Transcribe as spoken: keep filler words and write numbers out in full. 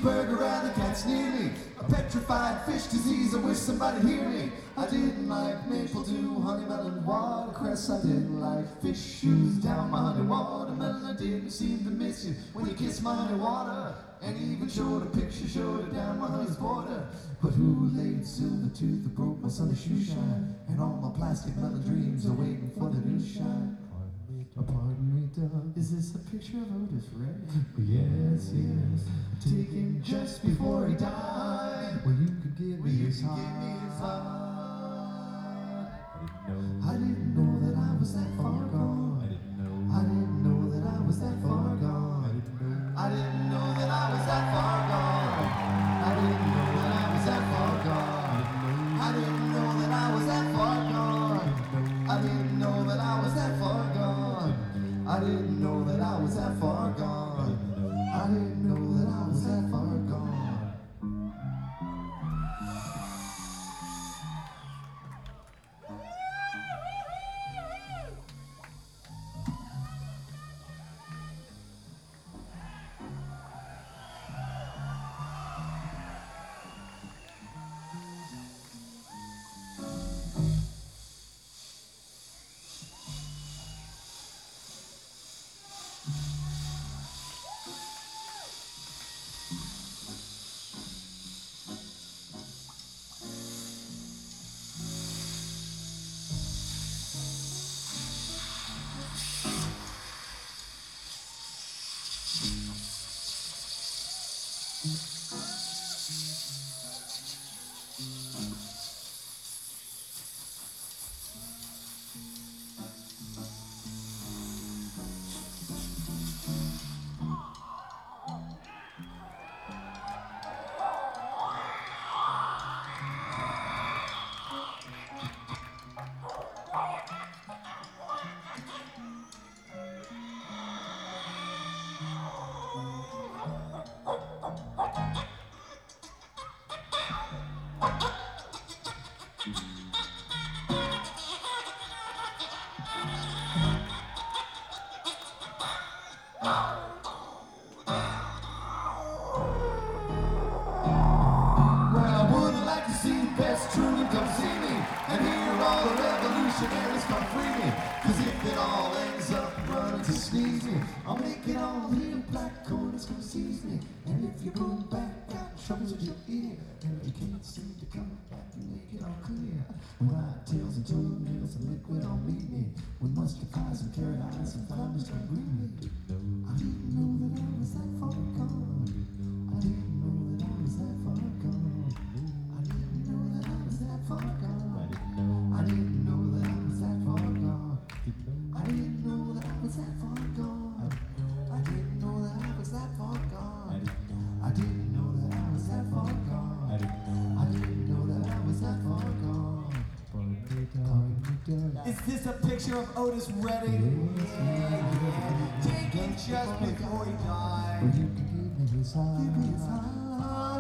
cheeseburger and the cat's near me. A petrified fish disease, I wish somebody'd hear me. I didn't like maple dew, honey melon, watercress. I didn't like fish shoes down my honey watermelon. I didn't seem to miss you when you kissed my honey water. And even showed a picture, showed it down my honey's border. But who laid silver tooth that broke my sunny shoe shine? And all my plastic melon dreams are waiting for the new shine. Oh, pardon me, Doug, is this a picture of Otis Redding? Yes, yes, taken just before he died. Well, you could give me his heart. I didn't know that I was that far gone. I didn't know. I didn't know that I was that far gone. I didn't know that I was that far gone. I didn't know that I was that far gone. I didn't know that I was that far gone. I didn't know that I was that far gone. I didn't know that I was that far gone. I didn't know that I was that far gone. I'll make it all here, black corners come seize me. And if you go back, got troubles with your ear. And if you can't seem to come back and make it all clear. White tails and toenails and liquid all meet me. With mustard pies and carrot eyes and flowers come greet me. I didn't know that I was that far gone. I didn't know that I was that far gone. I didn't know that I was that far gone. I didn't know that I was that far gone. I didn't know that I was that far gone. I didn't know that I was that far gone. I didn't know that I was that far gone. I didn't know that I was that far gone. Is this a picture of Otis Redding? Yeah, taken just before he died. Give me his heart.